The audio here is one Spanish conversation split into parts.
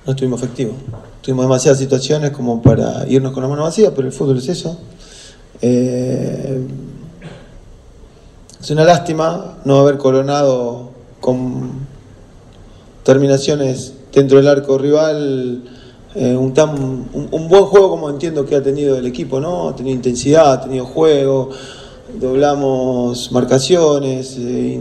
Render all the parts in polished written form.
no estuvimos efectivos. Tuvimos demasiadas situaciones como para irnos con la mano vacía, pero el fútbol es eso. Es una lástima no haber coronado con terminaciones dentro del arco rival un buen juego como entiendo que ha tenido el equipo, ¿no? Ha tenido intensidad, ha tenido juego, doblamos marcaciones,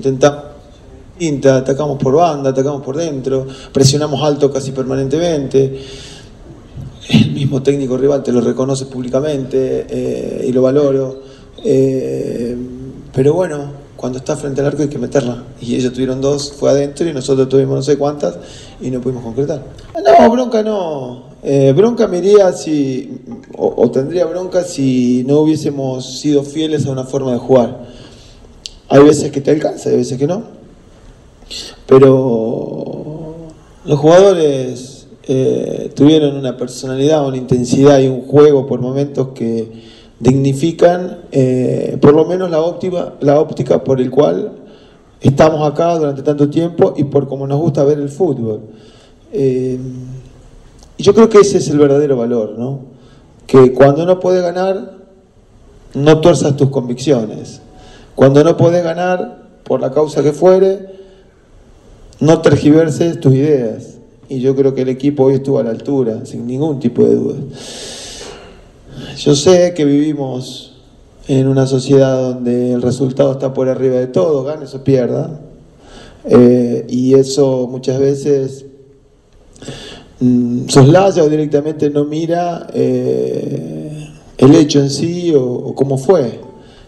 atacamos por banda, atacamos por dentro, presionamos alto casi permanentemente. El mismo técnico rival te lo reconoce públicamente y lo valoro. Pero bueno, cuando está frente al arco hay que meterla. Y ellos tuvieron dos, fue adentro, y nosotros tuvimos no sé cuántas y no pudimos concretar. No, bronca no. Bronca me iría si, o tendría bronca si no hubiésemos sido fieles a una forma de jugar. Hay veces que te alcanza, hay veces que no. Pero los jugadores tuvieron una personalidad, una intensidad y un juego por momentos que dignifican por lo menos la óptica por el cual estamos acá durante tanto tiempo y por cómo nos gusta ver el fútbol. Y yo creo que ese es el verdadero valor, ¿no? Que cuando no podés ganar, no tuerzas tus convicciones. Cuando no podés ganar, por la causa que fuere, no tergiverses tus ideas. Y yo creo que el equipo hoy estuvo a la altura, sin ningún tipo de duda. Yo sé que vivimos en una sociedad donde el resultado está por arriba de todo, ganes o pierda, y eso muchas veces soslaya o directamente no mira el hecho en sí o cómo fue.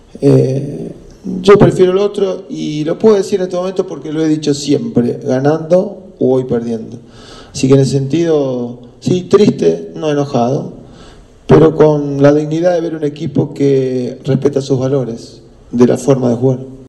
Yo prefiero el otro y lo puedo decir en este momento porque lo he dicho siempre, ganando o hoy perdiendo. Así que en ese sentido, sí, triste, no enojado, pero con la dignidad de ver un equipo que respeta sus valores, de la forma de jugar.